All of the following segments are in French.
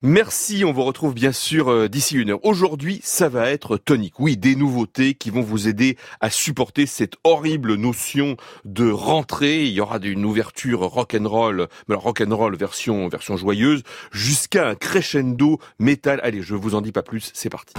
Merci, on vous retrouve bien sûr d'ici une heure. Aujourd'hui, ça va être tonique. Oui, des nouveautés qui vont vous aider à supporter cette horrible notion de rentrée. Il y aura une ouverture rock'n'roll, mais alors rock'n'roll version joyeuse, jusqu'à un crescendo métal. Allez, je vous en dis pas plus, c'est parti.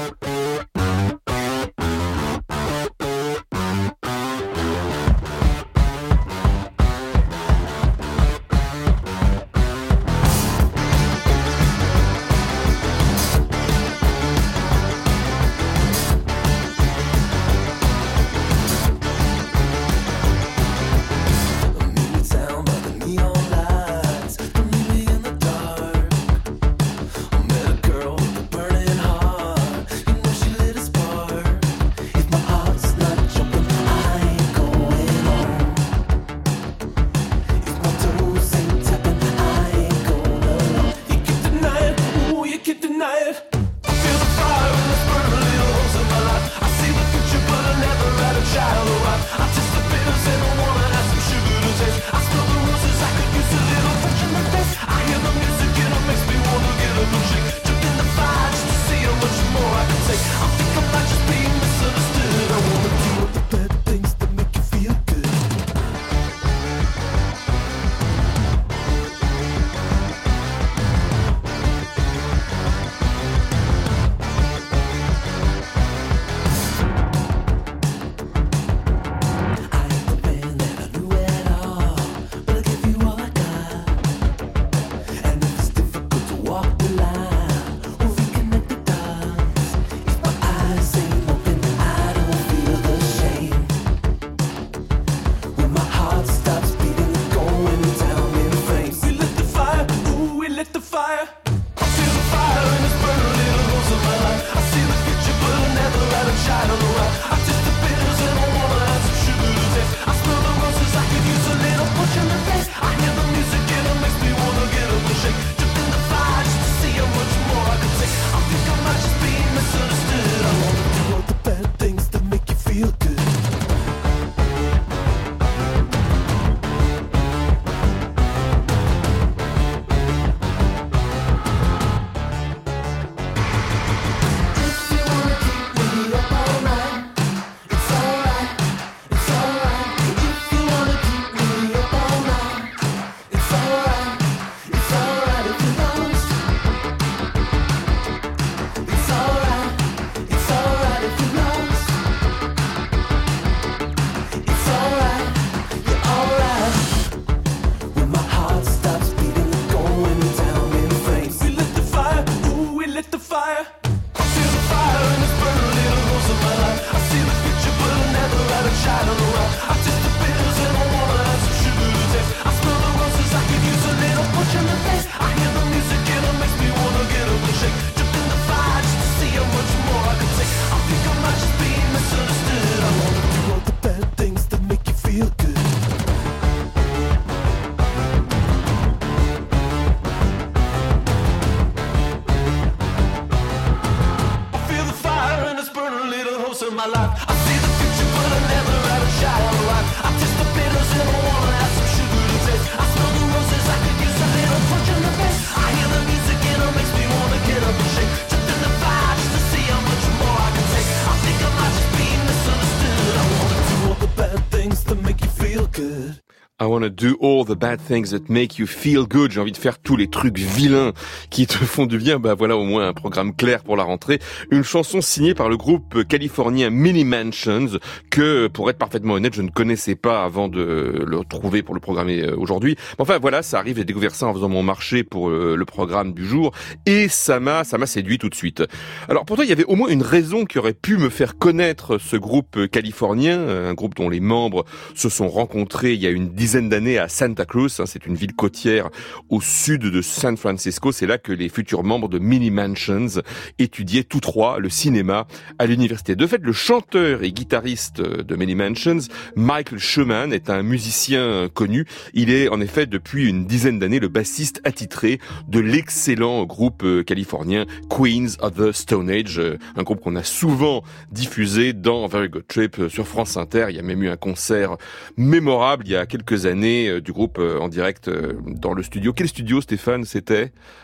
I wanna do all the bad things that make you feel good. J'ai envie de faire tous les trucs vilains qui te font du bien. Bah voilà, au moins un programme clair pour la rentrée. Une chanson signée par le groupe californien Mini Mansions que, pour être parfaitement honnête, je ne connaissais pas avant de le trouver pour le programmer aujourd'hui. Mais enfin voilà, ça arrive, j'ai découvert ça en faisant mon marché pour le programme du jour et ça m'a séduit tout de suite. Alors pourtant, il y avait au moins une raison qui aurait pu me faire connaître ce groupe californien, un groupe dont les membres se sont rencontrés il y a une dizaine d'années à Santa Cruz, c'est une ville côtière au sud de San Francisco. C'est là que les futurs membres de Mini Mansions étudiaient tous trois le cinéma à l'université. De fait, le chanteur et guitariste de Mini Mansions, Michael Schumann, est un musicien connu. Il est en effet depuis une dizaine d'années le bassiste attitré de l'excellent groupe californien Queens of the Stone Age, un groupe qu'on a souvent diffusé dans Very Good Trip sur France Inter. Il y a même eu un concert mémorable il y a quelques années du groupe en direct dans le studio. Quel studio, Stéphane, c'était ?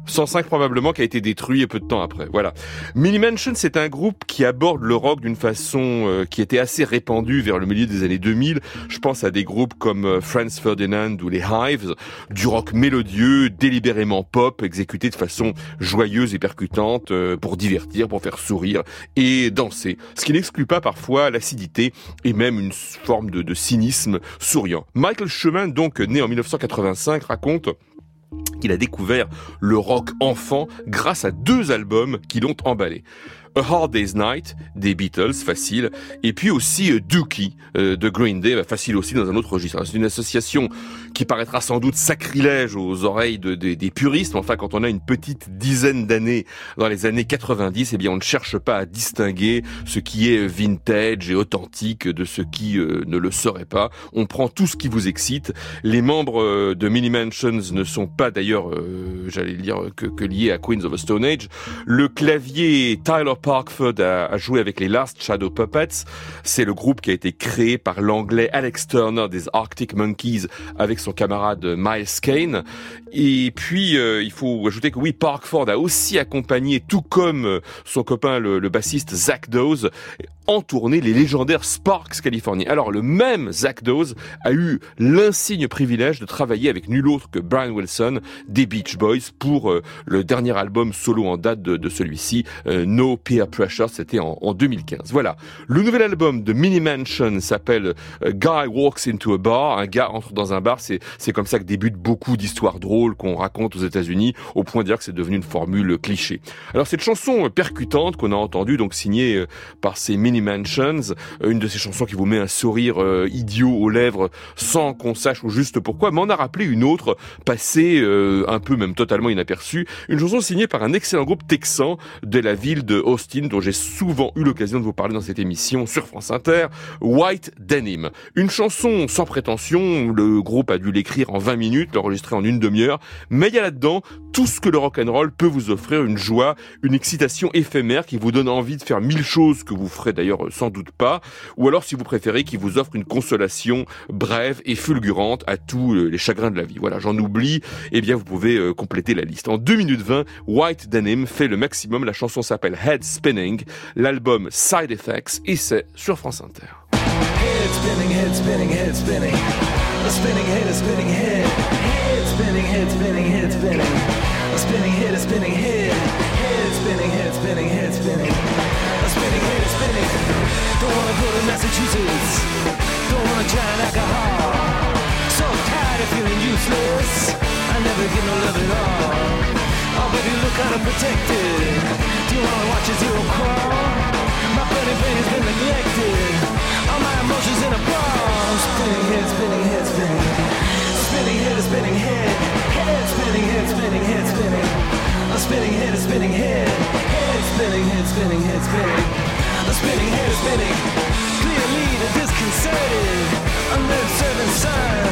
105 probablement, qui a été détruit peu de temps après. Voilà. Mini Mansion, c'est un groupe qui aborde le rock d'une façon qui était assez répandue vers le milieu des années 2000. Je pense à des groupes comme Franz Ferdinand ou les Hives, du rock mélodieux, délibérément pop, exécuté de façon joyeuse et percutante pour divertir, pour faire sourire et danser. Ce qui n'exclut pas parfois l'acidité et même une forme de cynisme souriant. Michael Schumann, donc né en 1985, raconte qu'il a découvert le rock enfant grâce à 2 albums qui l'ont emballé. A Hard Day's Night des Beatles, facile, et puis aussi Dookie de Green Day, facile aussi dans un autre registre. C'est une association qui paraîtra sans doute sacrilège aux oreilles des puristes, mais enfin quand on a une petite dizaine d'années dans les années 90, eh bien on ne cherche pas à distinguer ce qui est vintage et authentique de ce qui ne le serait pas. On prend tout ce qui vous excite. Les membres de Mini Mansions ne sont pas d'ailleurs, j'allais dire, que liés à Queens of the Stone Age. Le clavier Tyler Parkford a joué avec les Last Shadow Puppets. C'est le groupe qui a été créé par l'anglais Alex Turner des Arctic Monkeys avec son camarade Miles Kane. Et puis, il faut ajouter que oui, Parkford a aussi accompagné, tout comme son copain le bassiste Zach Dawes, en tournée les légendaires Sparks Californie. Alors, le même Zach Dawes a eu l'insigne privilège de travailler avec nul autre que Brian Wilson des Beach Boys pour le dernier album solo en date de celui-ci, No Peer Pressure, c'était en 2015. Voilà. Le nouvel album de Mini Mansion s'appelle Guy Walks into a Bar. Un gars entre dans un bar, c'est comme ça que débutent beaucoup d'histoires drôles qu'on raconte aux États-Unis, au point de dire que c'est devenu une formule cliché. Alors cette chanson percutante qu'on a entendue, donc signée par ces Mini Mansions, une de ces chansons qui vous met un sourire idiot aux lèvres sans qu'on sache ou juste pourquoi, m'en a rappelé une autre passée un peu même totalement inaperçue, une chanson signée par un excellent groupe texan de la ville de Austin, dont j'ai souvent eu l'occasion de vous parler dans cette émission sur France Inter, White Denim. Une chanson sans prétention, le groupe a dû l'écrire en 20 minutes, l'enregistrer en une demi-heure, mais il y a là-dedans tout ce que le rock'n'roll peut vous offrir, une joie, une excitation éphémère qui vous donne envie de faire 1000 choses que vous ferez d'ailleurs sans doute pas, ou alors si vous préférez, qui vous offre une consolation brève et fulgurante à tous les chagrins de la vie. Voilà, j'en oublie, eh bien vous pouvez compléter la liste. En 2 minutes 20, White Denim fait le maximum, la chanson s'appelle Head Spinning, l'album Side Effects, et c'est sur France Inter. Head spinning, head spinning, head spinning. A spinning head, a spinning head. Head spinning, head spinning, head spinning. A spinning head, a spinning head. Head spinning, head spinning, head spinning. A spinning head, a spinning. Don't wanna go to Massachusetts. Don't wanna try alcohol. So tired of feeling useless. I never get no love at all. Oh, baby, look kinda protected. Do you wanna watch a zero crawl? My funny brain has been neglected. All my emotions in a ball. Spinning head, spinning head, spinning. Spinning head, a spinning head. Head spinning, head spinning, head spinning. A spinning head, a spinning head. Head spinning, head spinning, head spinning. A spinning head, a spinning. Clearly the disconcerted. Under the servant son.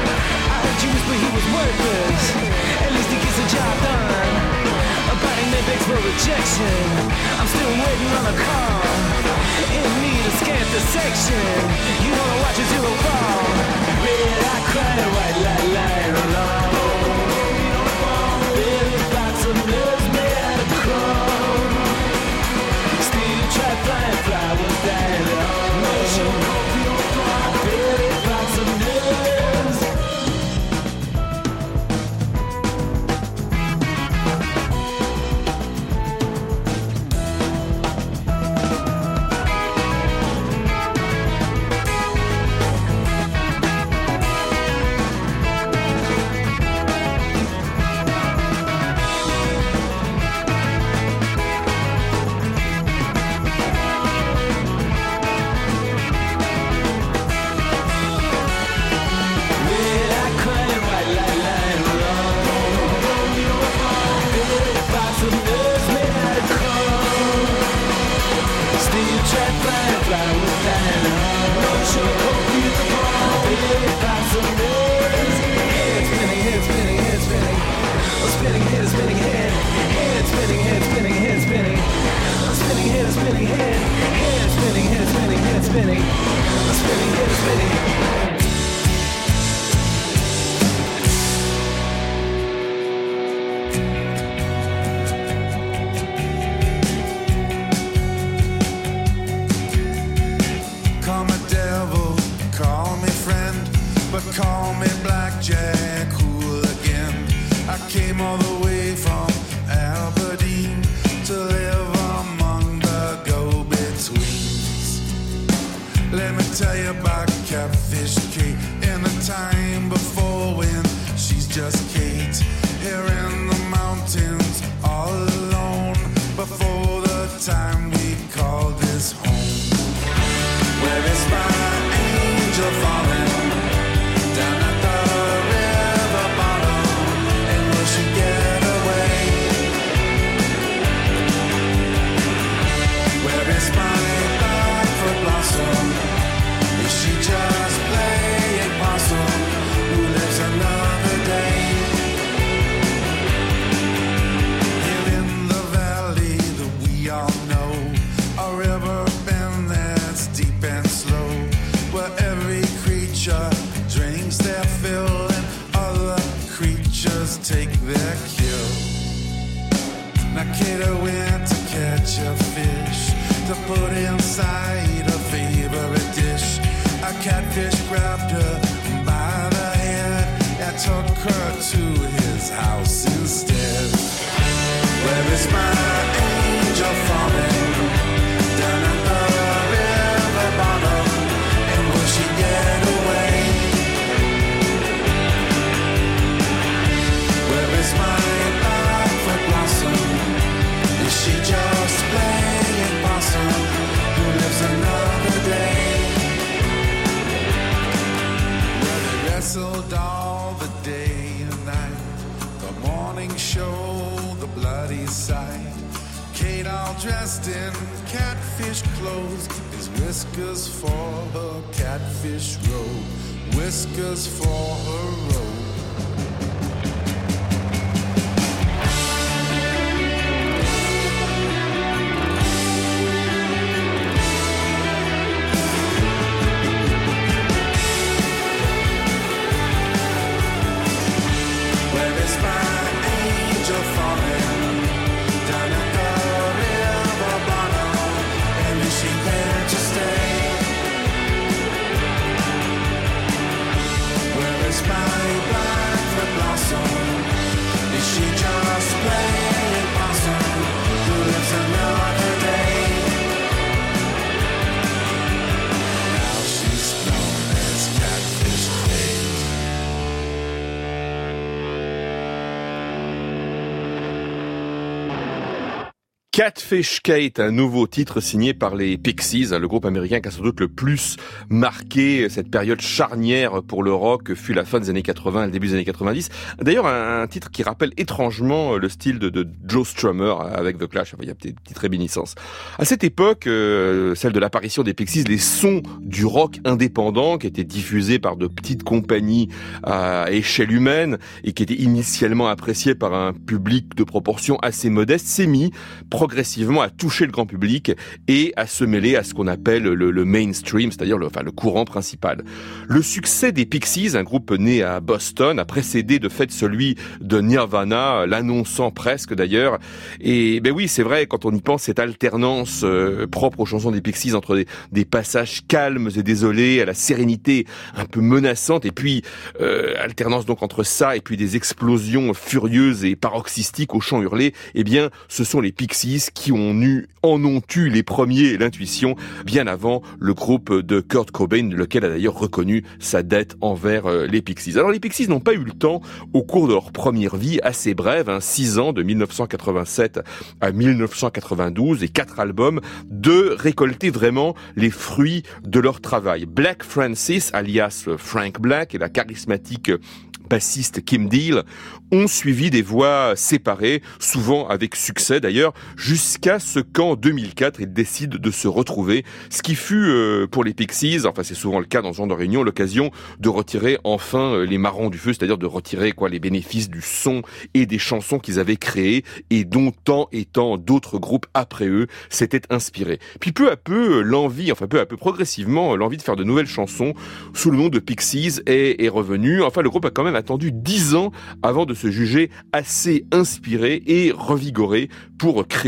I heard you whisper he was worthless. At least he gets the job done. A body that begs for rejection. I'm still waiting on a call. In need of scant the section. You wanna watch a zero fall. Red I cry, white light, light alone. Billy box of nerves made out of chrome. Steel trap flying flowers dying alone. Billy box of nerves. away from Aberdeen to live among the go-betweens. Let me tell you about Catfish Kate in the time before when she's just Kate, here in the mountains all alone, before the time we call this home. Where is my angel falling down at the river bottom, and will she get away? Where is my blackfoot blossom? Is she just playing possum, who lives another day? Here in the valley that we all know, a river bend that's deep and slow, where every creature drinks their fill and other creatures take their kill. Now Kate went to catch a fish to put inside a favorite dish. A catfish grabbed her by the head and took her to his house instead. Where is my angel falling down at the river bottom, and will she get away? Where is my blackfoot blossom? Is she just playing possum, who lives another day? Where they wrestled all the day and night, the morning show, the bloody sight. Kate all dressed in catfish clothes, his whiskers for her catfish robe, whiskers for her robe. Where is my angel falling down at the river bottom, and is she there to stay? Where is my blackfoot blossom? Is she just playing possum, who lives another day? Now she's known as Catfish Kate. Catfish Kate, un nouveau titre signé par les Pixies, le groupe américain qui a sans doute le plus marqué cette période charnière pour le rock, fut la fin des années 80 et le début des années 90. D'ailleurs, un titre qui rappelle étrangement le style de Joe Strummer avec The Clash. Enfin, il y a des petites réminiscences. À cette époque, celle de l'apparition des Pixies, les sons du rock indépendant qui étaient diffusés par de petites compagnies à échelle humaine et qui étaient initialement appréciés par un public de proportions assez modeste, s'est mis progressivement à toucher le grand public et à se mêler à ce qu'on appelle le mainstream, c'est-à-dire le courant principal. Le succès des Pixies, un groupe né à Boston, a précédé de fait celui de Nirvana, l'annonçant presque d'ailleurs. Et ben oui, c'est vrai, quand on y pense, cette alternance propre aux chansons des Pixies entre des passages calmes et désolés à la sérénité un peu menaçante, et puis alternance donc entre ça et puis des explosions furieuses et paroxystiques au chant hurlé, eh bien ce sont les Pixies qui en ont eu les premiers l'intuition bien avant le groupe de Kurt Cobain, lequel a d'ailleurs reconnu sa dette envers les Pixies. Alors les Pixies n'ont pas eu le temps, au cours de leur première vie assez brève, 6 ans de 1987 à 1992 et 4 albums, de récolter vraiment les fruits de leur travail. Black Francis, alias Frank Black, et la charismatique bassiste Kim Deal ont suivi des voies séparées, souvent avec succès d'ailleurs, jusqu'à ce qu'en 2004, ils décident de se retrouver, ce qui fut pour les Pixies, enfin c'est souvent le cas dans ce genre de réunion, l'occasion de retirer enfin les marrons du feu, c'est-à-dire de retirer les bénéfices du son et des chansons qu'ils avaient créées et dont tant et tant d'autres groupes après eux s'étaient inspirés. Puis peu à peu, progressivement, l'envie de faire de nouvelles chansons sous le nom de Pixies est revenue. Enfin, le groupe a quand même attendu 10 ans avant de se juger assez inspiré et revigoré pour créer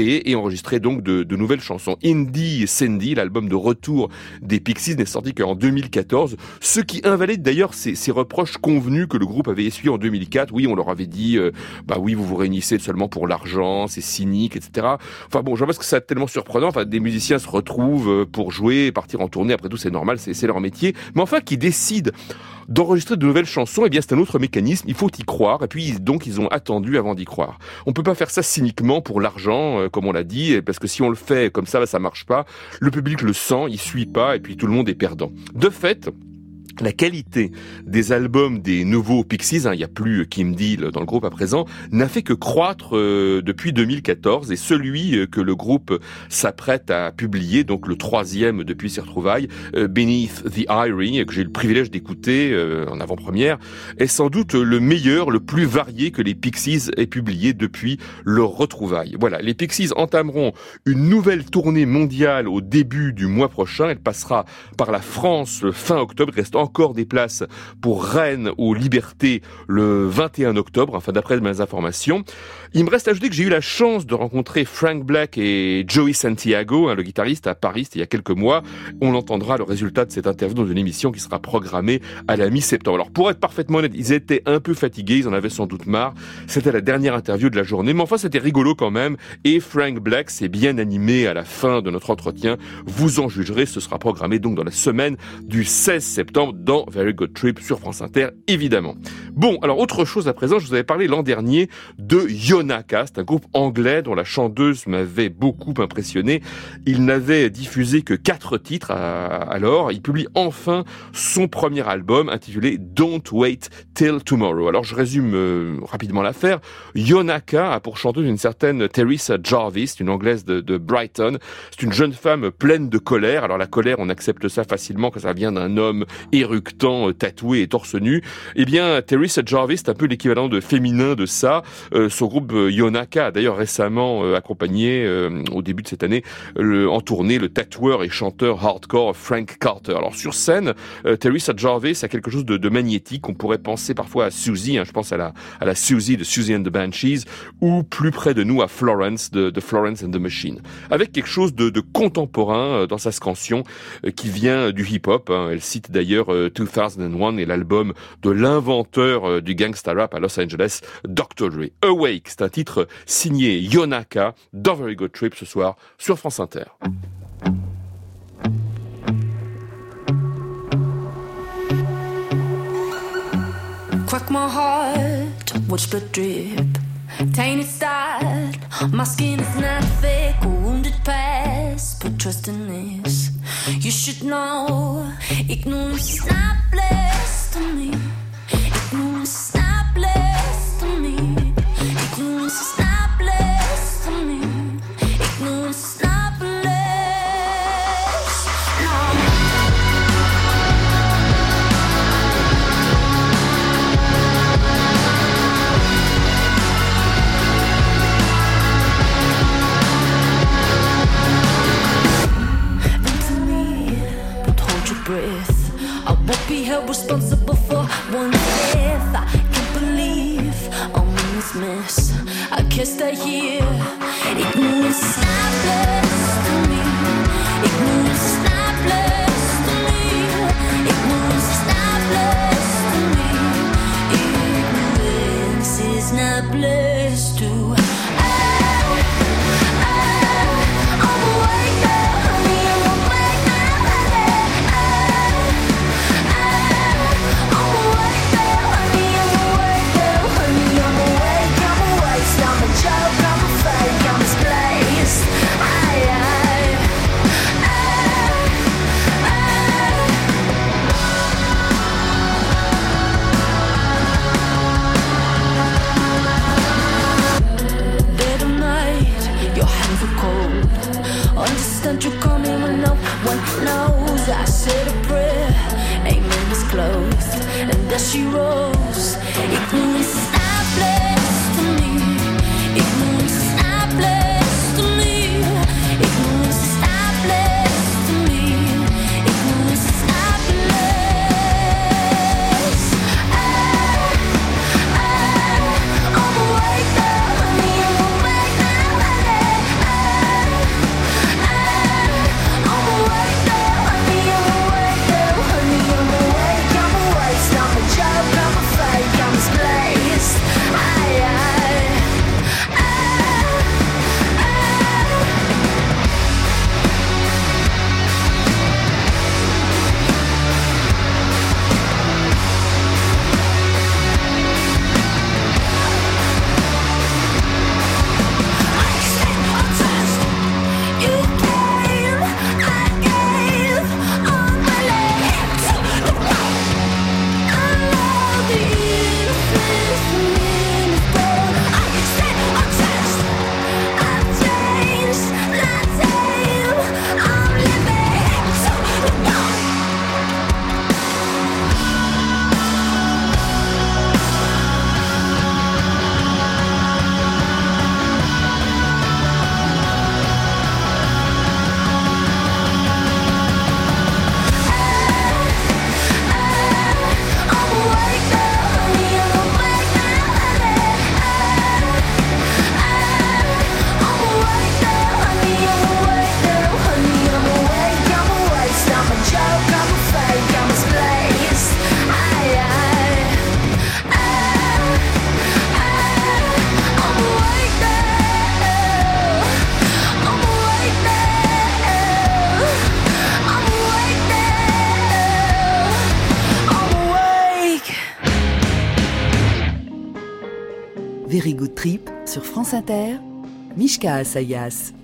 créer et enregistrer donc de nouvelles chansons. Indie Sandy, l'album de retour des Pixies, n'est sorti qu'en 2014, ce qui invalide d'ailleurs ces reproches convenus que le groupe avait essuyés en 2004. Oui, on leur avait dit, oui, vous vous réunissez seulement pour l'argent, c'est cynique, etc. Enfin bon, je pense que c'est tellement surprenant. Enfin, des musiciens se retrouvent pour jouer, partir en tournée. Après tout, c'est normal, c'est leur métier. Mais enfin, qui décident d'enregistrer de nouvelles chansons, eh bien c'est un autre mécanisme, il faut y croire, et puis donc ils ont attendu avant d'y croire. On peut pas faire ça cyniquement pour l'argent, comme on l'a dit, parce que si on le fait comme ça marche pas, le public le sent, il suit pas, et puis tout le monde est perdant. De fait, la qualité des albums des nouveaux Pixies, il n'y a plus Kim Deal dans le groupe à présent, n'a fait que croître depuis 2014, et celui que le groupe s'apprête à publier, donc le 3e depuis ses retrouvailles, Beneath the Eyrie, que j'ai eu le privilège d'écouter en avant-première, est sans doute le meilleur, le plus varié que les Pixies aient publié depuis leur retrouvailles. Voilà, les Pixies entameront une nouvelle tournée mondiale au début du mois prochain. Elle passera par la France fin octobre, restant encore des places pour Rennes ou Liberté le 21 octobre, enfin d'après mes informations. Il me reste à ajouter que j'ai eu la chance de rencontrer Frank Black et Joey Santiago, le guitariste, à Paris, il y a quelques mois. On entendra le résultat de cette interview dans une émission qui sera programmée à la mi-septembre. Alors pour être parfaitement honnête, ils étaient un peu fatigués, ils en avaient sans doute marre. C'était la dernière interview de la journée, mais enfin c'était rigolo quand même. Et Frank Black s'est bien animé à la fin de notre entretien. Vous en jugerez, ce sera programmé donc dans la semaine du 16 septembre dans Very Good Trip sur France Inter, évidemment. Bon, alors autre chose à présent, je vous avais parlé l'an dernier de Yonaka, c'est un groupe anglais dont la chanteuse m'avait beaucoup impressionné. Il n'avait diffusé que 4 titres alors. Il publie enfin son premier album intitulé Don't Wait Till Tomorrow. Alors je résume rapidement l'affaire. Yonaka a pour chanteuse une certaine Teresa Jarvis, une anglaise de Brighton. C'est une jeune femme pleine de colère. Alors la colère, on accepte ça facilement quand ça vient d'un homme éructant, tatoué et torse nu. Eh bien, Teresa Jarvis, c'est un peu l'équivalent de féminin de ça. Son groupe Yonaka a d'ailleurs récemment accompagné, au début de cette année, en tournée, le tatoueur et chanteur hardcore Frank Carter. Alors sur scène, Teresa Jarvis a quelque chose de magnétique. On pourrait penser parfois à Susie, je pense à la Susie de Susie and the Banshees, ou plus près de nous à Florence de Florence and the Machine. Avec quelque chose de contemporain dans sa scansion qui vient du hip-hop. Elle cite d'ailleurs 2001 et l'album de l'inventeur du gangsta rap à Los Angeles, Dr. Dre. Awake, c'est un titre signé Yonaka dans Very Good Trip ce soir sur France Inter. Crack my heart, watch blood drip. Tainted start, my skin is not fake. A wounded past, put trust in this. You should know, ignorance is not blessed to me. Ignorance is not blessed to me. Ignorance is not blessed to me. Ignorance is not blessed. Breath. I won't be held responsible for one death. I can't believe I'm in this mess. I can't stay here. Ignorance is not blessed to me. Ignorance is not blessed to me. Ignorance is not blessed to me. Ignorance is not blessed to. I'm a joke, I'm a fake, I'm misplaced. Trip sur France Inter, Mishka Assayas.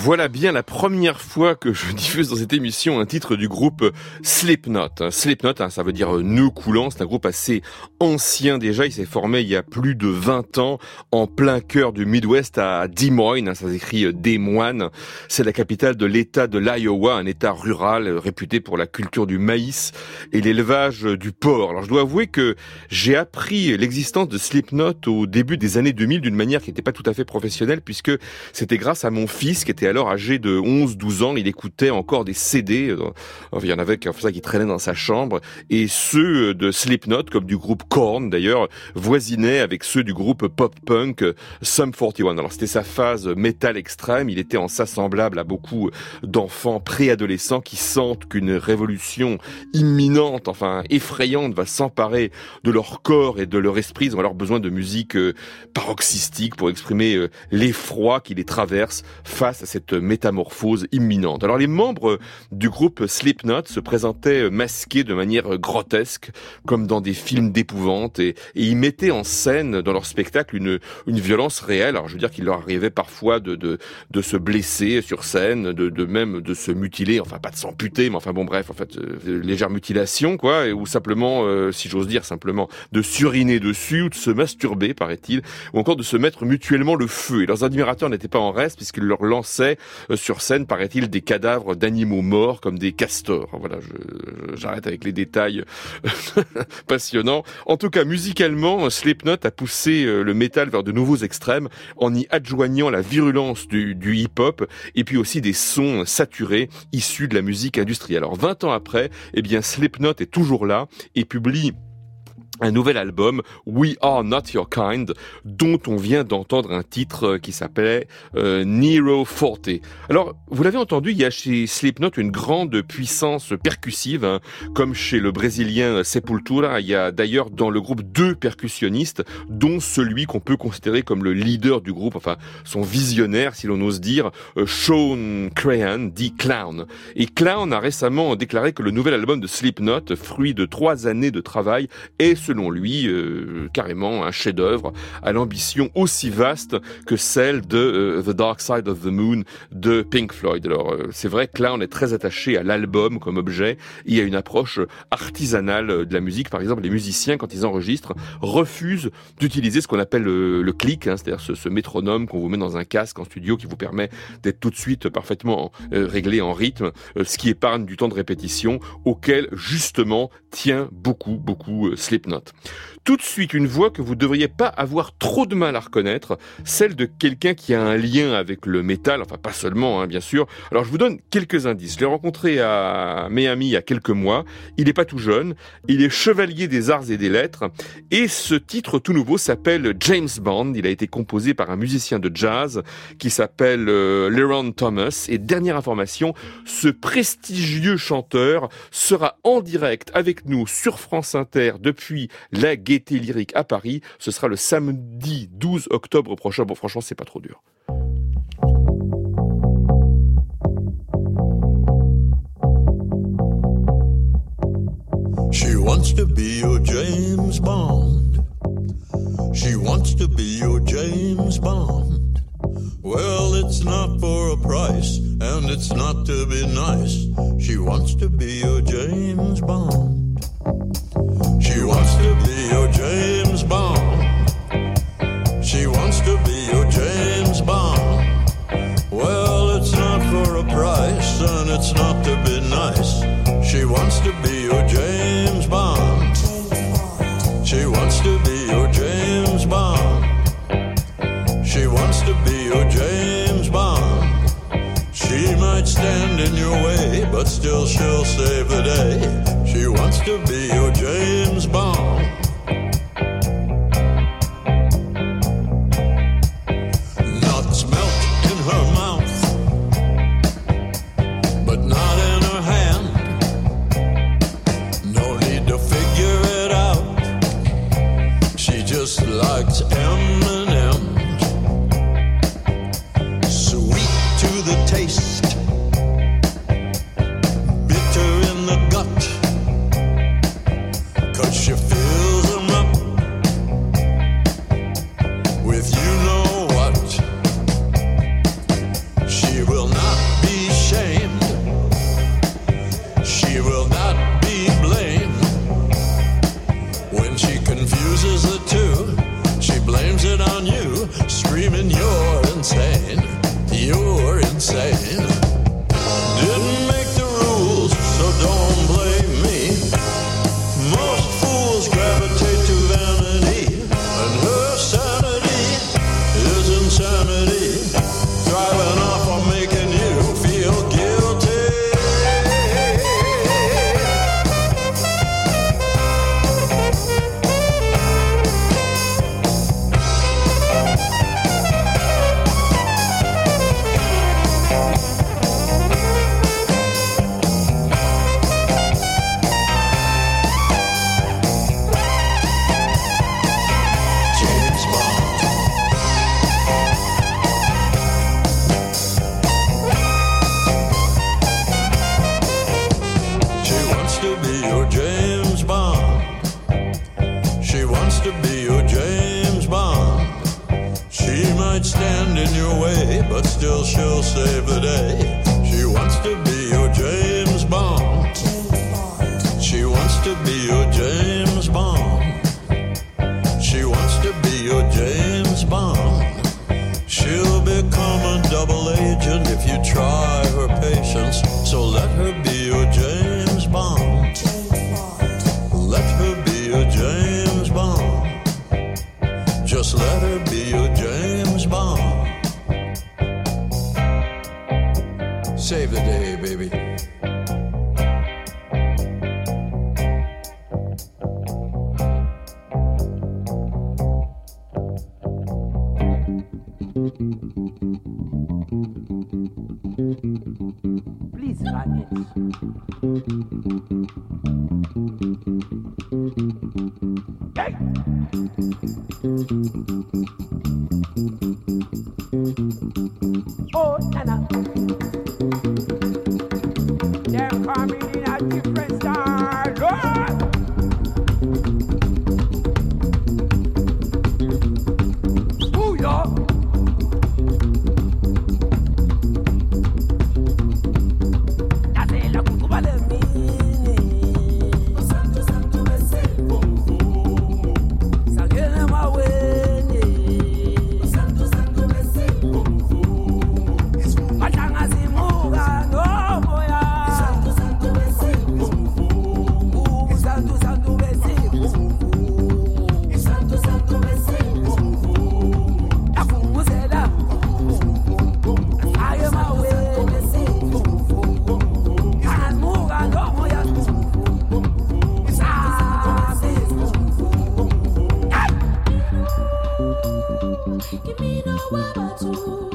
Voilà bien la première fois que je diffuse dans cette émission un titre du groupe Slipknot. Slipknot, ça veut dire nœud coulant, c'est un groupe assez ancien déjà, il s'est formé il y a plus de 20 ans en plein cœur du Midwest à Des Moines, ça s'écrit Des Moines, c'est la capitale de l'État de l'Iowa, un État rural réputé pour la culture du maïs et l'élevage du porc. Alors je dois avouer que j'ai appris l'existence de Slipknot au début des années 2000 d'une manière qui n'était pas tout à fait professionnelle puisque c'était grâce à mon fils qui était alors âgé de 11-12 ans, il écoutait encore des CD, il y en avait comme ça qui traînaient dans sa chambre, et ceux de Slipknot, comme du groupe Korn d'ailleurs, voisinaient avec ceux du groupe pop-punk Sum 41. Alors c'était sa phase métal extrême, il était en ça semblable à beaucoup d'enfants préadolescents qui sentent qu'une révolution imminente, enfin effrayante, va s'emparer de leur corps et de leur esprit. Ils ont alors besoin de musique paroxystique pour exprimer l'effroi qui les traverse face à cette métamorphose imminente. Alors les membres du groupe Slipknot se présentaient masqués de manière grotesque, comme dans des films d'épouvante, et ils mettaient en scène dans leur spectacle une violence réelle. Alors je veux dire qu'il leur arrivait parfois de se blesser sur scène, de même de se mutiler, enfin pas de s'amputer, mais enfin bon bref, en fait légère mutilation quoi, ou simplement, si j'ose dire, simplement de suriner dessus ou de se masturber, paraît-il, ou encore de se mettre mutuellement le feu. Et leurs admirateurs n'étaient pas en reste puisqu'ils leur lançaient sur scène, paraît-il, des cadavres d'animaux morts comme des castors. Voilà, j'arrête avec les détails passionnants. En tout cas, musicalement, Slipknot a poussé le métal vers de nouveaux extrêmes en y adjoignant la virulence du hip-hop et puis aussi des sons saturés issus de la musique industrielle. Alors 20 ans après, eh bien Slipknot est toujours là et publie un nouvel album, We Are Not Your Kind, dont on vient d'entendre un titre qui s'appelait Nero Forte. Alors, vous l'avez entendu, il y a chez Slipknot une grande puissance percussive, hein, comme chez le Brésilien Sepultura. Il y a d'ailleurs dans le groupe 2 percussionnistes, dont celui qu'on peut considérer comme le leader du groupe, enfin son visionnaire, si l'on ose dire, Sean Crahan, dit Clown. Et Clown a récemment déclaré que le nouvel album de Slipknot, fruit de 3 années de travail, est selon lui, carrément un chef-d'œuvre à l'ambition aussi vaste que celle de The Dark Side of the Moon de Pink Floyd. Alors, c'est vrai que là, on est très attaché à l'album comme objet. Il y a une approche artisanale de la musique. Par exemple, les musiciens, quand ils enregistrent, refusent d'utiliser ce qu'on appelle le click, hein, c'est-à-dire ce métronome qu'on vous met dans un casque en studio qui vous permet d'être tout de suite parfaitement réglé en rythme, ce qui épargne du temps de répétition auquel, justement, tient beaucoup Slipknot. Tout de suite, une voix que vous ne devriez pas avoir trop de mal à reconnaître, celle de quelqu'un qui a un lien avec le métal, enfin pas seulement, hein, bien sûr. Alors je vous donne quelques indices. Je l'ai rencontré à Miami il y a quelques mois. Il n'est pas tout jeune, il est chevalier des arts et des lettres, et ce titre tout nouveau s'appelle James Bond. Il a été composé par un musicien de jazz qui s'appelle Leron Thomas. Et dernière information, ce prestigieux chanteur sera en direct avec nous sur France Inter depuis la Gaîté Lyrique à Paris. Ce sera le samedi 12 octobre prochain. Bon, franchement, c'est pas trop dur. She wants to be your James Bond. She wants to be your James Bond. Well, it's not for a price, and it's not to be nice. She wants to be your James Bond. She wants to be your James Bond. She wants to be your James Bond. Well, it's not for a price, and it's not to be nice. She wants to be your James Bond. She wants to be your James Bond. She wants to be your James Bond. She might stand in your way, but still she'll save the day. She wants to be your James Bond. Nuts melt in her mouth, but not in her hand. No need to figure it out. She just likes M&M's. Sweet to the taste, bitter in the gut, 'cause she feels insane. Didn't make the rules, so don't blame me. Most fools gravitate to vanity, and her sanity is insanity, driving off or making you feel guilty. Stand in your way, but still she'll save the day. She wants to be your James Bond. She wants to be your James Bond. She wants to be your James Bond. She'll become a double agent if you try her patience. So let her be your James Bond. Let her be your James Bond. Just let her be your James Bond. Save the day, baby. Please run it. Hey! Oh, Nana. They're coming in a different style. Lord! Ooh, yeah. That's la cucuba de mí. Santo, santo, ese. Sagene maweni. Santo, santo, ese. Matanga zimuga no moya. Santo, santo, ese. Santo, santo, ese. Santo, santo, ese. Afumuzela. Aye maweni ese. Amuga no moya. Give me no wabatu.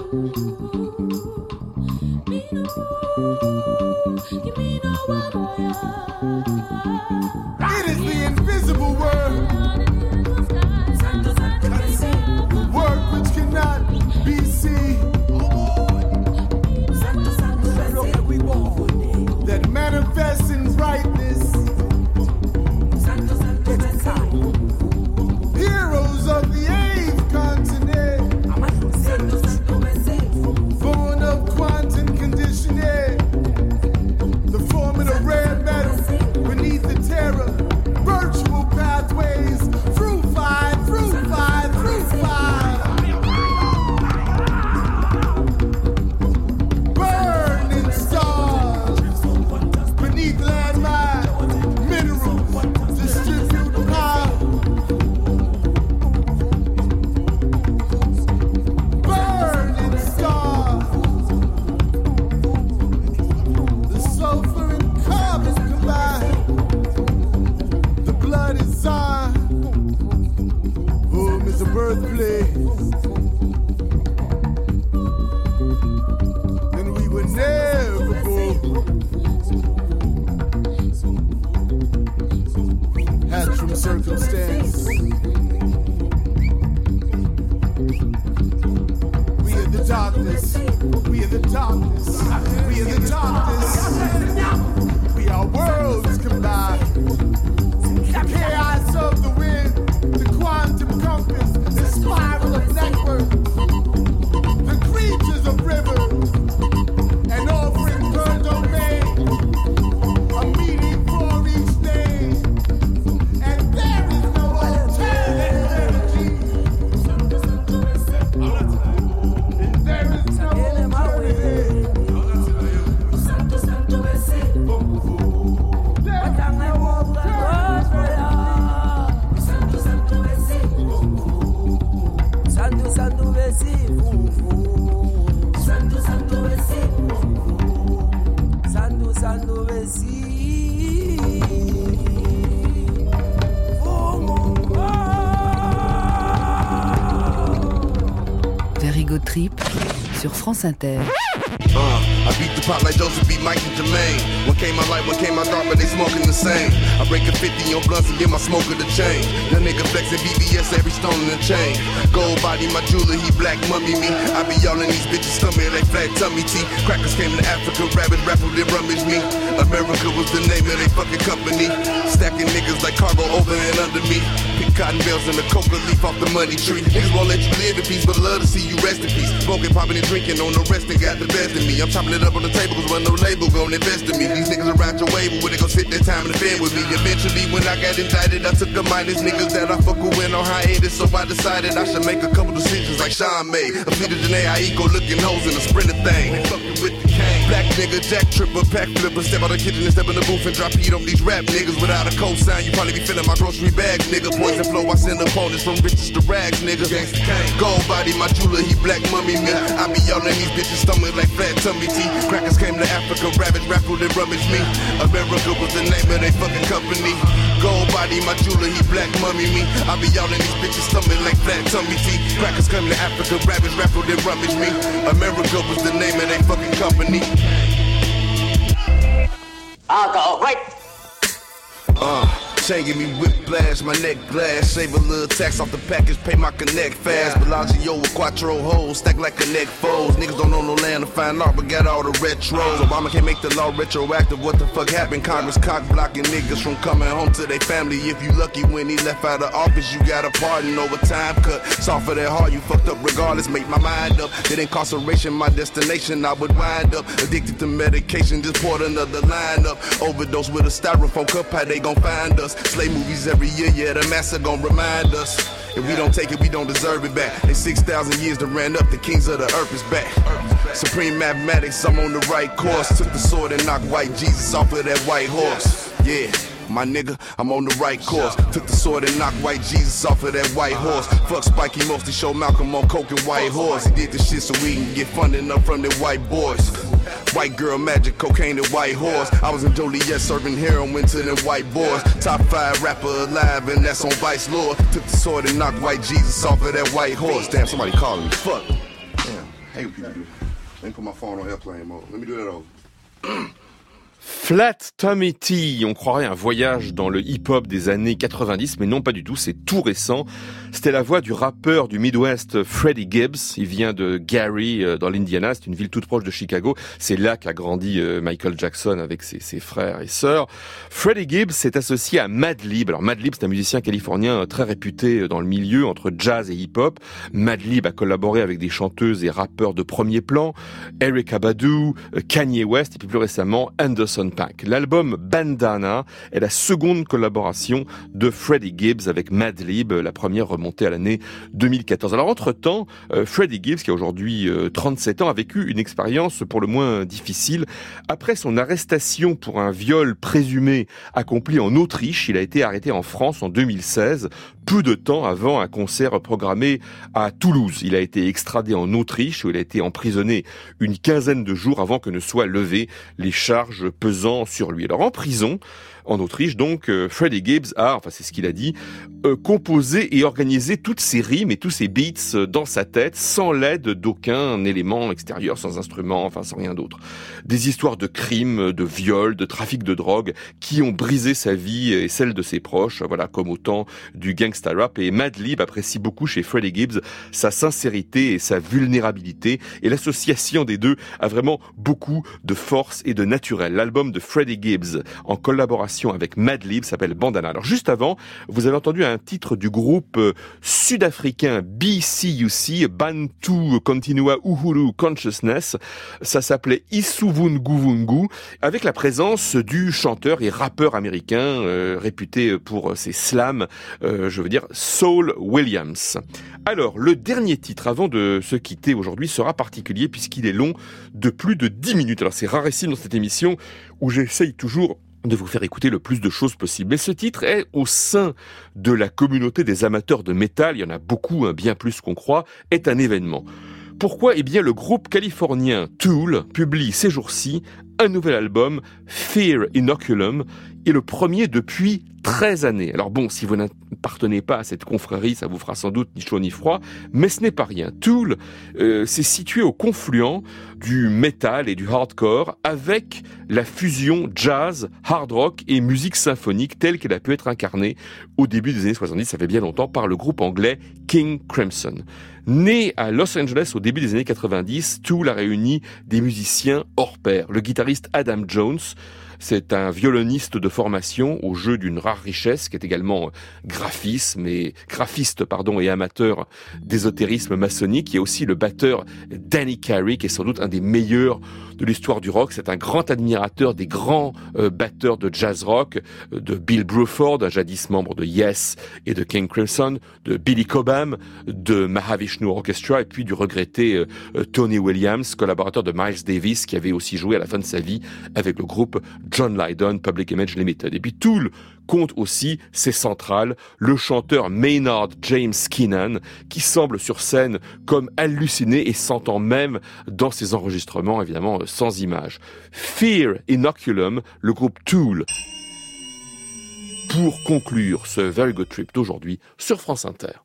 Give me no waboya. It is the invisible word, word which cannot be seen, that manifests in brightness. Heroes of the eighth continent, born of quantum conditioning, the forming of rare metal beneath the terror, virtual pathways, through five, through five, through five. Burning stars beneath landmine, minerals, distribute power. Burning stars, the sulfur and carbon combine. The blood is Zion, home is a birthplace, and we were never born. Hatched from circumstance. We are the darkness. We are the darkness. We are the darkness. We are worlds combined. The chaos of the wind, the quantum compass, the spiral of network, the creatures of rivers, an offering per domain, a meeting for each day, and there is no alternative energy. And there is no alternative. Trip sur France Inter. I beat the pop like Joseph beat Mike and Jermaine. One came my light, one came my dark, but they smoking the same. I break a 50 on blunts and get my smoker the chain. The nigga flexing BBS, every stone in the chain. Gold body, my jeweler, he black mummy me. I be all in these bitches' stomach like flat tummy tea. Crackers came to Africa, rabbit raffle, they rummage me. America was the name of they fucking company. Stacking niggas like cargo over and under me. Pick cotton bales and the coca leaf off the money tree. Niggas won't let you live in peace, but love to see you rest in peace. Smoking, popping and drinking on the rest and got the best of me. I'm chopping it up on the table cause no label gon' invest in me. These niggas around your way, but when they gon' sit their time in the bed with me. Eventually when I got indicted, I took a minus niggas that I fuck with went on hiatus. So I decided I should make a couple decisions like Sean made. A feeder Janae, I eco looking hoes in a Sprinter thing. They fucking with the cane. Black nigga, jack tripper, pack flipper. Step out the kitchen and step in the booth and drop heat on these rap niggas. Without a cosign, you probably be filling my grocery bags, nigga. Poison flow, I send opponents from riches to rags, nigga. Gold body, my jeweler, he black mummy me. I be all in these bitches' stomach like flat tummy tea. Crackers came to Africa, rabbit raffle, they rummage me. America was the name of they fucking company. Gold body, my jeweler, he black mummy me. I be all in these bitches' stomach like flat tummy tea. Crackers came to Africa, rabbit raffle, they rummage me. America was the name of they fucking company. Alcohol, right? Chain give me whiplash, my neck glass. Save a little tax off the package, pay my connect fast. Bellagio with quattro holes, stack like connect foes. Niggas don't know no land to find art, but got all the retros. Obama can't make the law retroactive, what the fuck happened? Congress cock blocking niggas from coming home to their family. If you lucky when he left out of office, you got a pardon over time cut. Soft for that hard, you fucked up regardless, make my mind up. That incarceration, my destination, I would wind up. Addicted to medication, just poured another line up. Overdose with a styrofoam cup, how they gon' find us? Slave movies every year, yeah, the master gon' remind us. If we don't take it, we don't deserve it back. In 6,000 years to ran up, the kings of the earth is back. Supreme mathematics, I'm on the right course. Took the sword and knocked white Jesus off of that white horse. Yeah, my nigga, I'm on the right course. Took the sword and knocked white Jesus off of that white horse. Fuck Spike, he mostly showed Malcolm on coke and white horse. He did this shit so we can get funding up from the white boys. White girl magic, cocaine and white horse. I was in Joliet serving heroin to them white boys. Top 5 rapper alive and that's on Vice Lord. Took the sword and knocked white Jesus off of that white horse. Damn, somebody calling me. Fuck. Damn, I hate what people do. Let me put my phone on airplane mode. Let me do that over. Flat Tummy Tea, on croirait un voyage dans le hip-hop des années 90, mais non pas du tout, c'est tout récent. C'était la voix du rappeur du Midwest Freddie Gibbs, il vient de Gary dans l'Indiana, c'est une ville toute proche de Chicago, c'est là qu'a grandi Michael Jackson avec ses frères et sœurs. Freddie Gibbs s'est associé à Madlib, alors Madlib c'est un musicien californien très réputé dans le milieu entre jazz et hip-hop. Madlib a collaboré avec des chanteuses et rappeurs de premier plan, Erykah Badu, Kanye West et puis plus récemment Anderson .Paak. L'album Bandana est la seconde collaboration de Freddie Gibbs avec Madlib, la première remontée à l'année 2014. Alors entre-temps, Freddie Gibbs, qui a aujourd'hui 37 ans, a vécu une expérience pour le moins difficile. Après son arrestation pour un viol présumé accompli en Autriche, il a été arrêté en France en 2016, peu de temps avant un concert programmé à Toulouse. Il a été extradé en Autriche où il a été emprisonné une quinzaine de jours avant que ne soient levées les charges pesant sur lui. Alors en prison, en Autriche, donc, Freddie Gibbs a, enfin c'est ce qu'il a dit, composé et organisé toutes ses rimes et tous ses beats dans sa tête, sans l'aide d'aucun élément extérieur, sans instrument, enfin sans rien d'autre. Des histoires de crimes, de viols, de trafic de drogue, qui ont brisé sa vie et celle de ses proches, voilà, comme au temps du gangsta rap. Et Madlib apprécie beaucoup chez Freddie Gibbs sa sincérité et sa vulnérabilité, et l'association des deux a vraiment beaucoup de force et de naturel. L'album de Freddie Gibbs, en collaboration avec Madlib, s'appelle Bandana. Alors juste avant, vous avez entendu un titre du groupe sud-africain BCUC, Bantu Continua Uhuru Consciousness. Ça s'appelait Isuvunguvungu, avec la présence du chanteur et rappeur américain réputé pour ses slams, je veux dire Saul Williams. Alors, le dernier titre avant de se quitter aujourd'hui sera particulier puisqu'il est long de plus de 10 minutes. Alors c'est rarissime dans cette émission où j'essaye toujours de vous faire écouter le plus de choses possible. Mais ce titre est au sein de la communauté des amateurs de métal, il y en a beaucoup, bien plus qu'on croit, est un événement. Pourquoi ? Eh bien, le groupe californien Tool publie ces jours-ci un nouvel album, Fear Inoculum, est le premier depuis 13 années. Alors bon, si vous n'appartenez pas à cette confrérie, ça vous fera sans doute ni chaud ni froid, mais ce n'est pas rien. Tool s'est situé au confluent du metal et du hardcore avec la fusion jazz, hard rock et musique symphonique telle qu'elle a pu être incarnée au début des années 70, ça fait bien longtemps, par le groupe anglais King Crimson. Né à Los Angeles au début des années 90, Tool a réuni des musiciens hors pair. Le guitariste Adam Jones, c'est un violoniste de formation au jeu d'une rare richesse, qui est également graphiste et amateur d'ésotérisme maçonnique. Il y a aussi le batteur Danny Carey, qui est sans doute un des meilleurs de l'histoire du rock. C'est un grand admirateur des grands batteurs de jazz rock, de Bill Bruford, jadis membre de Yes et de King Crimson, de Billy Cobham, de Mahavishnu Orchestra, et puis du regretté Tony Williams, collaborateur de Miles Davis, qui avait aussi joué à la fin de sa vie avec le groupe John Lydon, Public Image Limited. Et puis Tool compte aussi ses centrales, le chanteur Maynard James Keenan, qui semble sur scène comme halluciné et s'entend même dans ses enregistrements, évidemment sans images. Fear Inoculum, le groupe Tool, pour conclure ce Very Good Trip d'aujourd'hui sur France Inter.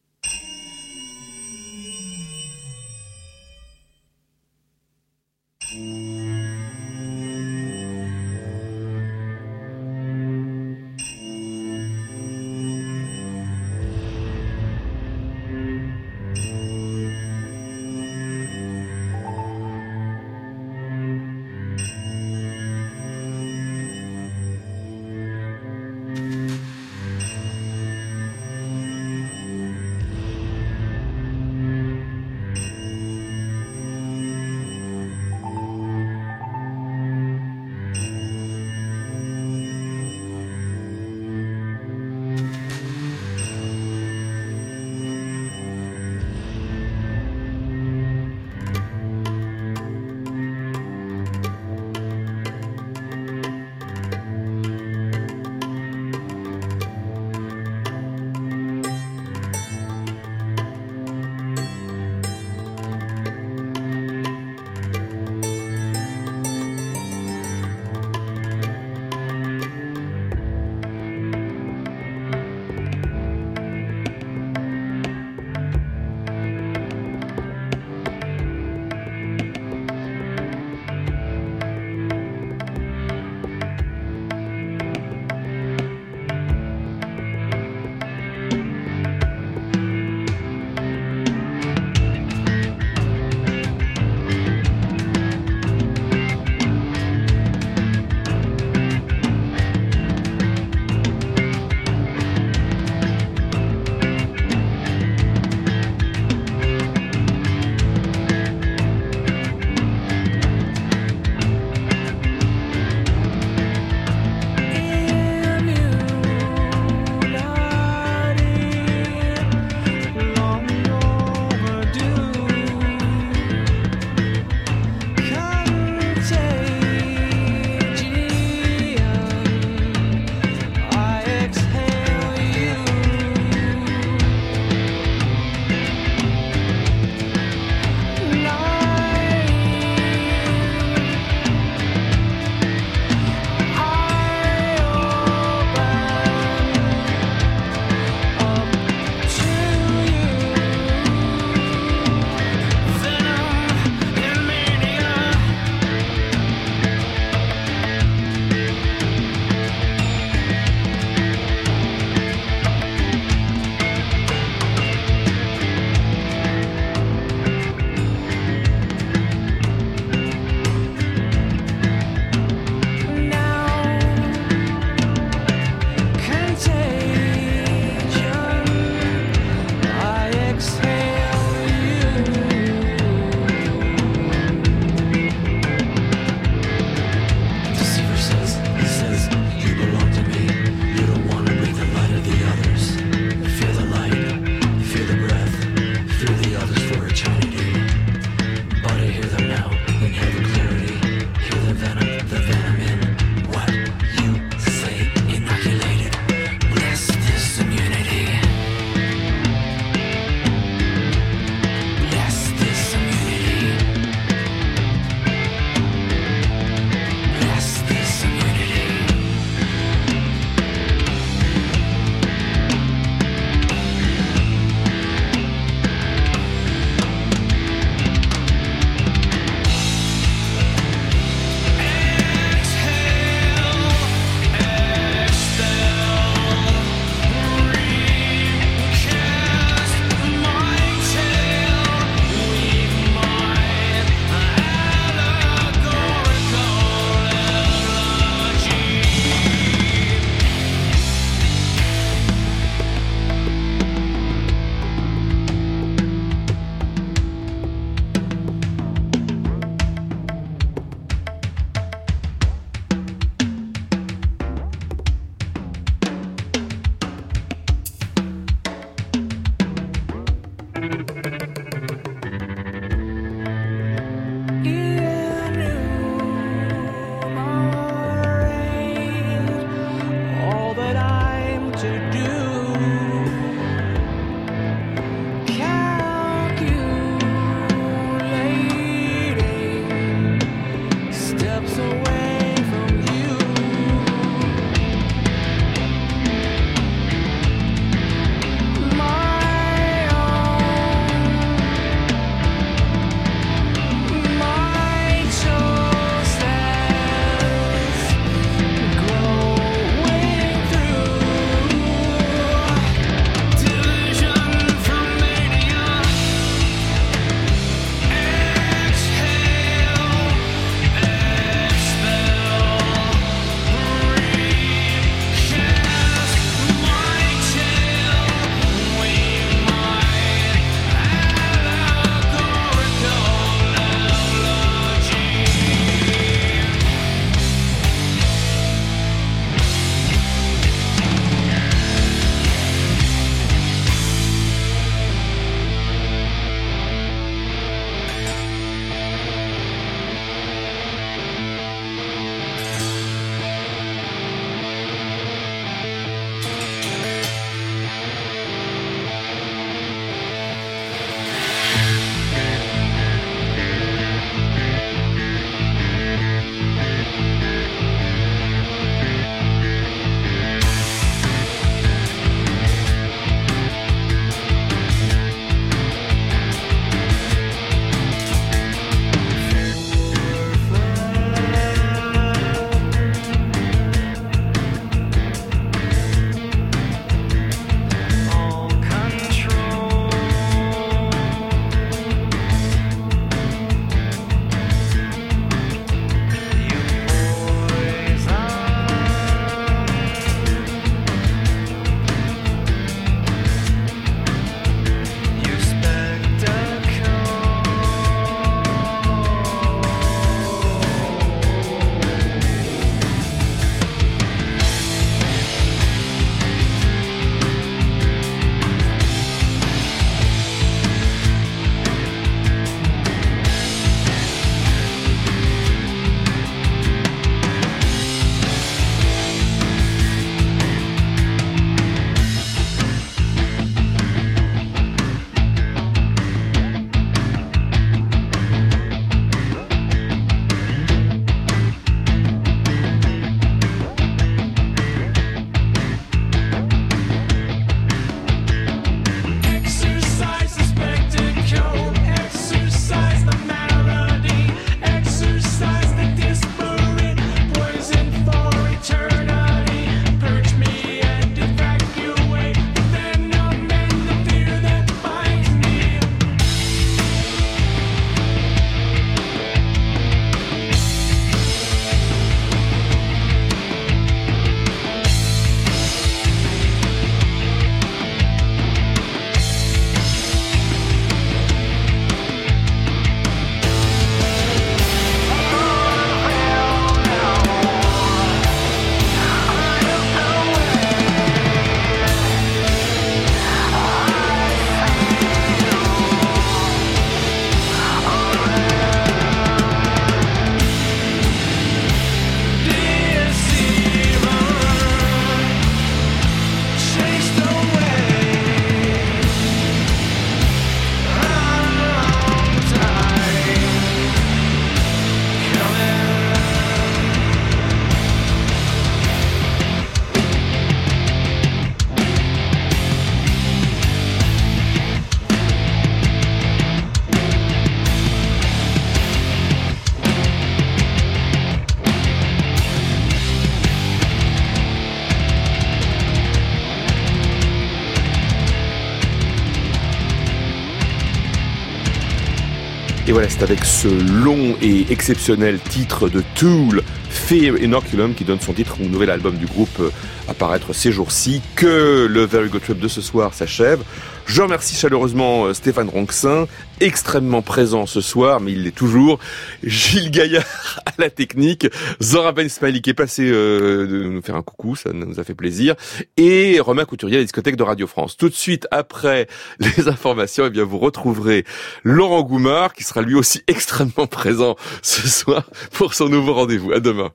Et voilà, c'est avec ce long et exceptionnel titre de Tool, Fear Inoculum, qui donne son titre au nouvel album du groupe à paraître ces jours-ci, que le Very Good Trip de ce soir s'achève. Je remercie chaleureusement Stéphane Ronxin, extrêmement présent ce soir, mais il l'est toujours. Gilles Gaillard à la technique, Zora Ben Smiley qui est passé de nous faire un coucou, ça nous a fait plaisir, et Romain Couturier à la discothèque de Radio France. Tout de suite après les informations, eh bien vous retrouverez Laurent Goumard qui sera lui aussi extrêmement présent ce soir pour son nouveau rendez-vous. À demain.